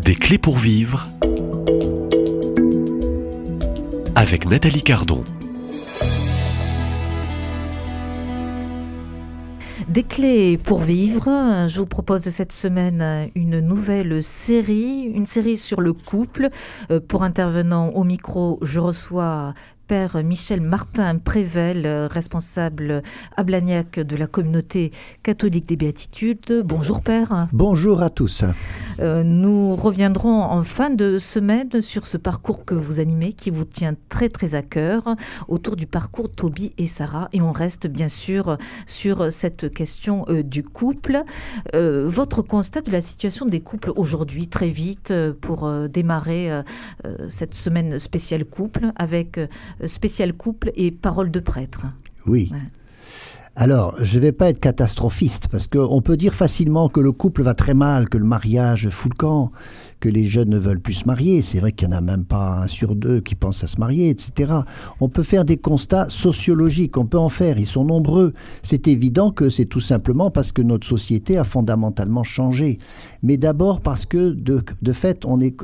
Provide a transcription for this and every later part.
Des clés pour vivre avec Nathalie Cardon. Des clés pour vivre, je vous propose cette semaine une nouvelle série, une série sur le couple. Pour intervenant au micro, je reçois Père Michel Martin Prével, responsable à Blagnac de la communauté catholique des Béatitudes. Bonjour Père. Bonjour à tous. Nous reviendrons en fin de semaine sur ce parcours que vous animez, qui vous tient très très à cœur, autour du parcours Toby et Sarah. Et on reste bien sûr sur cette question du couple. Votre constat de la situation des couples aujourd'hui, très vite, pour démarrer cette semaine spéciale couple, avec spécial couple et parole de prêtre. Oui. Ouais. Alors, je ne vais pas être catastrophiste, parce qu'on peut dire facilement que le couple va très mal, que le mariage fout le camp, que les jeunes ne veulent plus se marier. C'est vrai qu'il n'y en a même pas 1 sur 2 qui pensent à se marier, etc. On peut faire des constats sociologiques, on peut en faire, ils sont nombreux. C'est évident que c'est tout simplement parce que notre société a fondamentalement changé. Mais d'abord parce que, de fait, on est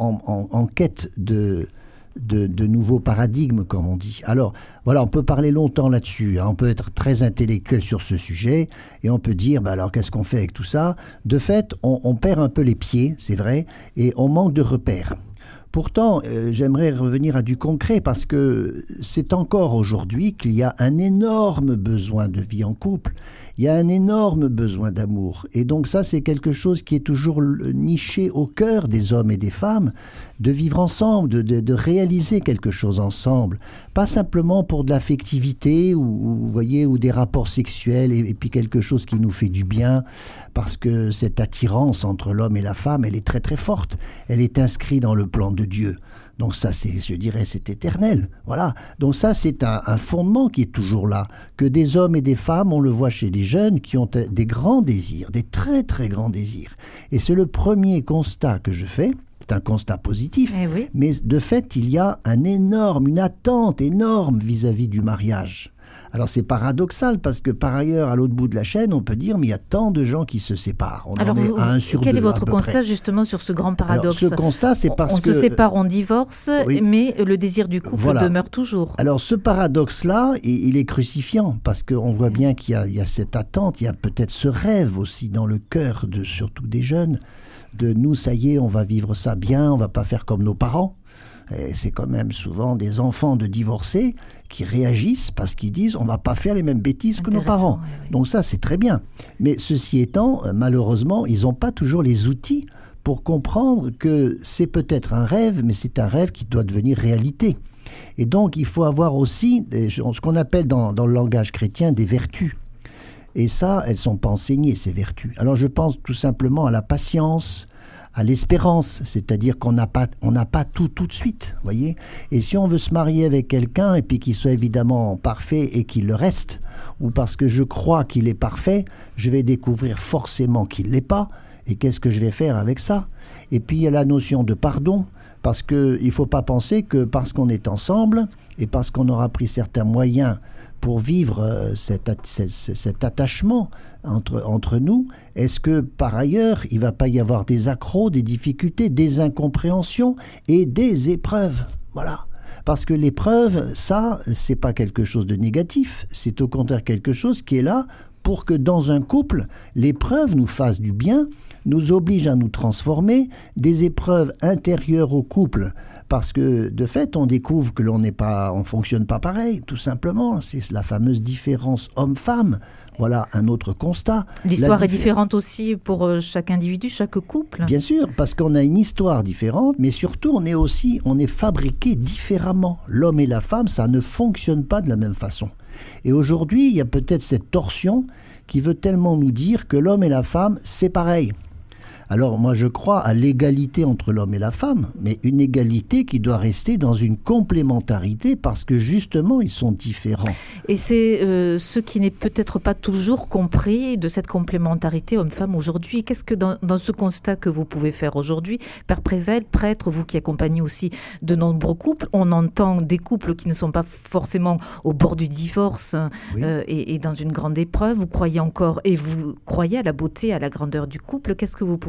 en quête de nouveaux paradigmes, comme on dit. Alors, voilà, on peut parler longtemps là-dessus, hein. On peut être très intellectuel sur ce sujet, et on peut dire, alors qu'est-ce qu'on fait avec tout ça ? De fait, on perd un peu les pieds, c'est vrai, et on manque de repères. Pourtant, j'aimerais revenir à du concret, parce que c'est encore aujourd'hui qu'il y a un énorme besoin de vie en couple, il y a un énorme besoin d'amour. Et donc ça, c'est quelque chose qui est toujours niché au cœur des hommes et des femmes, de vivre ensemble, de réaliser quelque chose ensemble. Pas simplement pour de l'affectivité ou des rapports sexuels et puis quelque chose qui nous fait du bien, parce que cette attirance entre l'homme et la femme, elle est très très forte. Elle est inscrite dans le plan de Dieu. Donc ça, je dirais, c'est éternel. Voilà. Donc ça, c'est un fondement qui est toujours là. Que des hommes et des femmes, on le voit chez les jeunes, qui ont des grands désirs, des très très grands désirs. Et c'est le premier constat que je fais. C'est un constat positif. Oui. Mais de fait, il y a une attente énorme vis-à-vis du mariage. Alors c'est paradoxal parce que par ailleurs, à l'autre bout de la chaîne, on peut dire mais il y a tant de gens qui se séparent. Alors, à 1 sur 2. Quel est votre constat justement sur ce grand paradoxe ? Alors, ce constat, c'est parce que... On se sépare, on divorce, oui. Mais le désir du couple demeure toujours. Alors ce paradoxe-là, il est crucifiant parce qu'on voit bien qu'il y a cette attente, il y a peut-être ce rêve aussi dans le cœur de surtout des jeunes, de nous, ça y est, on va vivre ça bien, on va pas faire comme nos parents. Et c'est quand même souvent des enfants de divorcés qui réagissent parce qu'ils disent on va pas faire les mêmes bêtises que nos parents. Oui. Donc ça, c'est très bien. Mais ceci étant, malheureusement, ils n'ont pas toujours les outils pour comprendre que c'est peut-être un rêve, mais c'est un rêve qui doit devenir réalité. Et donc, il faut avoir aussi ce qu'on appelle dans le langage chrétien des vertus. Et ça, elles ne sont pas enseignées, ces vertus. Alors, je pense tout simplement à la patience, à l'espérance, c'est-à-dire qu'on n'a pas tout de suite, voyez. Et si on veut se marier avec quelqu'un et puis qu'il soit évidemment parfait et qu'il le reste, ou parce que je crois qu'il est parfait, je vais découvrir forcément qu'il ne l'est pas, et qu'est-ce que je vais faire avec ça ? Et puis il y a la notion de pardon, parce qu'il ne faut pas penser que parce qu'on est ensemble, et parce qu'on aura pris certains moyens pour vivre cet attachement entre nous, est-ce que par ailleurs, il ne va pas y avoir des accros, des difficultés, des incompréhensions et des épreuves ? Voilà. Parce que l'épreuve, ça, c'est pas quelque chose de négatif, c'est au contraire quelque chose qui est là pour que dans un couple, l'épreuve nous fasse du bien, nous oblige à nous transformer, des épreuves intérieures au couple, parce que de fait, on découvre que on fonctionne pas pareil, tout simplement. C'est la fameuse différence homme-femme. Voilà un autre constat. L'histoire est différente aussi pour chaque individu, chaque couple. Bien sûr, parce qu'on a une histoire différente, mais surtout on est fabriqué différemment. L'homme et la femme, ça ne fonctionne pas de la même façon. Et aujourd'hui, il y a peut-être cette torsion qui veut tellement nous dire que l'homme et la femme, c'est pareil. Alors moi je crois à l'égalité entre l'homme et la femme, mais une égalité qui doit rester dans une complémentarité parce que justement ils sont différents. Et c'est ce qui n'est peut-être pas toujours compris de cette complémentarité homme-femme aujourd'hui. Qu'est-ce que dans ce constat que vous pouvez faire aujourd'hui, Père Prével, prêtre, vous qui accompagnez aussi de nombreux couples, on entend des couples qui ne sont pas forcément au bord du divorce, oui. Et dans une grande épreuve, vous croyez encore et vous croyez à la beauté, à la grandeur du couple. Qu'est-ce que vous pouvez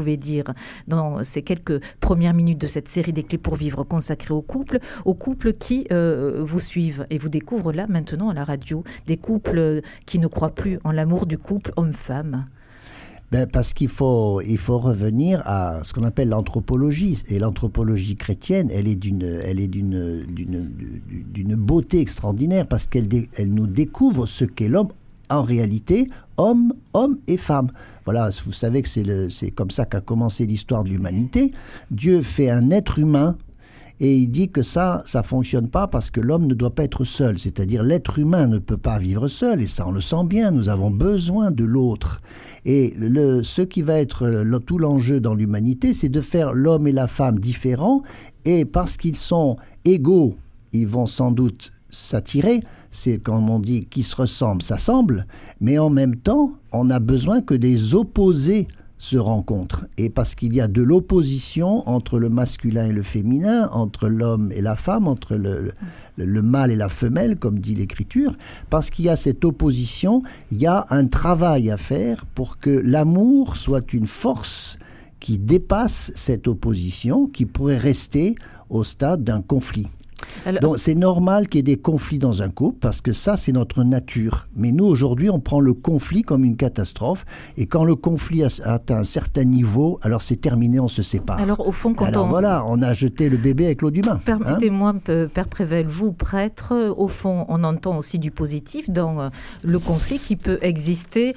pouvez dire dans ces quelques premières minutes de cette série des clés pour vivre consacrée aux couples qui vous suivent et vous découvrent là maintenant à la radio, des couples qui ne croient plus en l'amour du couple homme-femme? Parce qu'il faut revenir à ce qu'on appelle l'anthropologie. Et l'anthropologie chrétienne, elle est d'une beauté extraordinaire parce qu'elle nous découvre ce qu'est l'homme en réalité, homme et femme. Voilà, vous savez que c'est comme ça qu'a commencé l'histoire de l'humanité. Dieu fait un être humain et il dit que ça fonctionne pas parce que l'homme ne doit pas être seul. C'est-à-dire l'être humain ne peut pas vivre seul et ça on le sent bien, nous avons besoin de l'autre. Et ce qui va être tout l'enjeu dans l'humanité, c'est de faire l'homme et la femme différents et parce qu'ils sont égaux, ils vont sans doute s'attirer. C'est comme on dit, qui se ressemble, s'assemble, mais en même temps, on a besoin que des opposés se rencontrent. Et parce qu'il y a de l'opposition entre le masculin et le féminin, entre l'homme et la femme, entre le mâle et la femelle, comme dit l'Écriture, parce qu'il y a cette opposition, il y a un travail à faire pour que l'amour soit une force qui dépasse cette opposition, qui pourrait rester au stade d'un conflit. Alors, donc c'est normal qu'il y ait des conflits dans un couple parce que ça c'est notre nature. Mais nous aujourd'hui on prend le conflit comme une catastrophe et quand le conflit atteint un certain niveau, alors c'est terminé, on se sépare. Alors au fond voilà, on a jeté le bébé avec l'eau du bain. Permettez-moi, Père Prével, vous prêtre, au fond on entend aussi du positif dans le conflit qui peut exister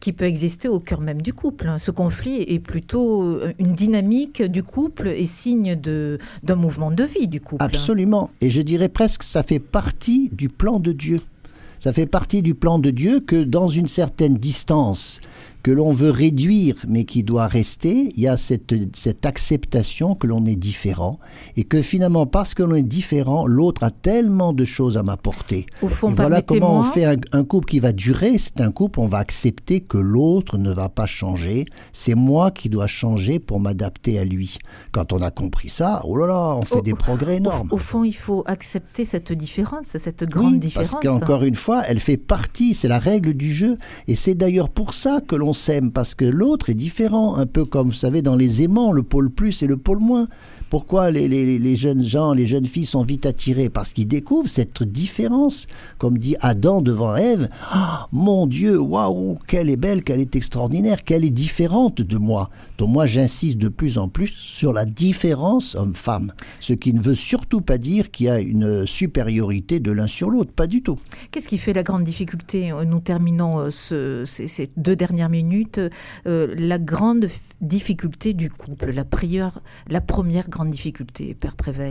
au cœur même du couple. Ce conflit est plutôt une dynamique du couple et signe d'un mouvement de vie du couple. Absolument. Et je dirais presque que ça fait partie du plan de Dieu. Ça fait partie du plan de Dieu que dans une certaine distance que l'on veut réduire mais qui doit rester, il y a cette acceptation que l'on est différent et que finalement parce que l'on est différent, l'autre a tellement de choses à m'apporter. Au fond, et voilà comment on fait un couple qui va durer, c'est un couple où on va accepter que l'autre ne va pas changer, c'est moi qui dois changer pour m'adapter à lui. Quand on a compris ça, oh là là, on fait des progrès énormes. Au fond, il faut accepter cette différence, cette grande différence. Parce qu'encore une fois, elle fait partie, c'est la règle du jeu et c'est d'ailleurs pour ça que l'on s'aime, parce que l'autre est différent, un peu comme vous savez dans les aimants, le pôle plus et le pôle moins. Pourquoi les jeunes gens, les jeunes filles sont vite attirées? Parce qu'ils découvrent cette différence. Comme dit Adam devant Ève, oh, mon Dieu, waouh, qu'elle est belle, qu'elle est extraordinaire, qu'elle est différente de moi. Donc moi j'insiste de plus en plus sur la différence homme-femme, ce qui ne veut surtout pas dire qu'il y a une supériorité de l'un sur l'autre, pas du tout. Qu'est-ce qui fait la grande difficulté? Nous terminons ces 2 dernières minutes. La grande difficulté du couple, la première grande difficulté, Père Prével?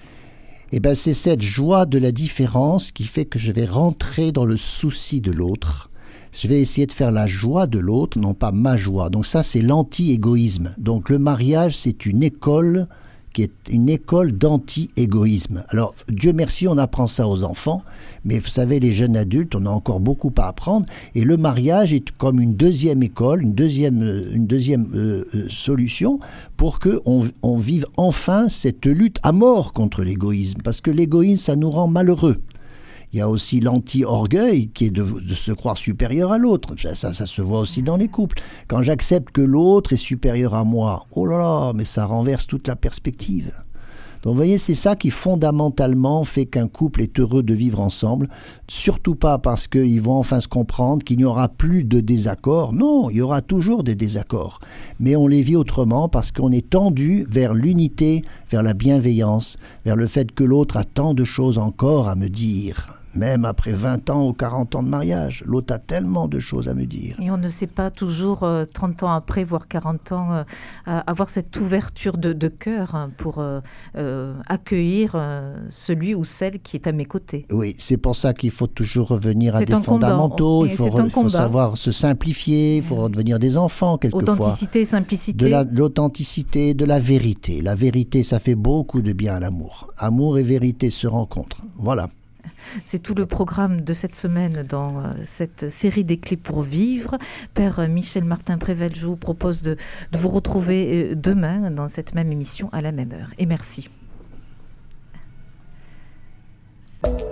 Eh bien, c'est cette joie de la différence qui fait que je vais rentrer dans le souci de l'autre. Je vais essayer de faire la joie de l'autre, non pas ma joie. Donc ça, c'est l'anti-égoïsme. Donc le mariage, c'est une école qui est une école d'anti-égoïsme. Alors, Dieu merci, on apprend ça aux enfants, mais vous savez, les jeunes adultes, on a encore beaucoup à apprendre, et le mariage est comme une deuxième école, une deuxième solution pour qu'on vive enfin cette lutte à mort contre l'égoïsme, parce que l'égoïsme, ça nous rend malheureux. Il y a aussi l'anti-orgueil qui est de se croire supérieur à l'autre. Ça se voit aussi dans les couples. Quand j'accepte que l'autre est supérieur à moi, oh là là, mais ça renverse toute la perspective. Donc vous voyez, c'est ça qui fondamentalement fait qu'un couple est heureux de vivre ensemble. Surtout pas parce qu'ils vont enfin se comprendre qu'il n'y aura plus de désaccords. Non, il y aura toujours des désaccords. Mais on les vit autrement parce qu'on est tendu vers l'unité, vers la bienveillance, vers le fait que l'autre a tant de choses encore à me dire. Même après 20 ans ou 40 ans de mariage, l'autre a tellement de choses à me dire. Et on ne sait pas toujours, 30 ans après, voire 40 ans, avoir cette ouverture de cœur pour accueillir celui ou celle qui est à mes côtés. Oui, c'est pour ça qu'il faut toujours revenir à des fondamentaux, il faut savoir se simplifier, il faut redevenir des enfants quelquefois. Authenticité, simplicité. De l'authenticité, de la vérité. La vérité, ça fait beaucoup de bien à l'amour. Amour et vérité se rencontrent. Voilà. C'est tout le programme de cette semaine dans cette série des clés pour vivre. Père Michel Martin Prével, je vous propose de vous retrouver demain dans cette même émission à la même heure. Et merci.